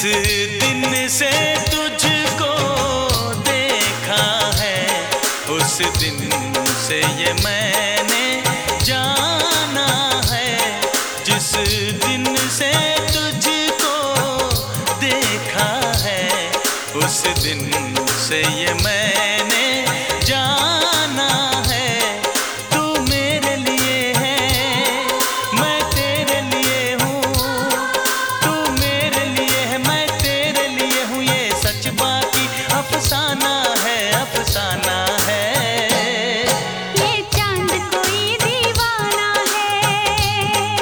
दिन से तुझको देखा है, उस दिन से ये मैंने जाना है। जिस दिन से तुझको देखा है, उस दिन से ये मैंने जाना है। तू मेरे लिए है, मैं तेरे लिए हूँ। तू मेरे लिए है, मैं तेरे लिए हूँ। ये सच बाकी अफसाना है, अफसाना है। ये चांद कोई दीवाना है,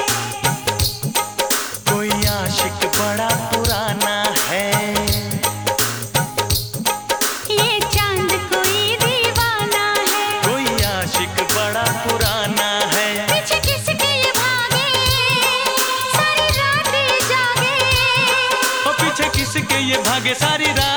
कोई आशिक बड़ा पुराना है। ये चांद कोई दीवाना है, कोई आशिक बड़ा पुराना है। पीछे किसके ये भागे, सारी रात ये जागे। और पीछे किसके ये भागे, सारी रात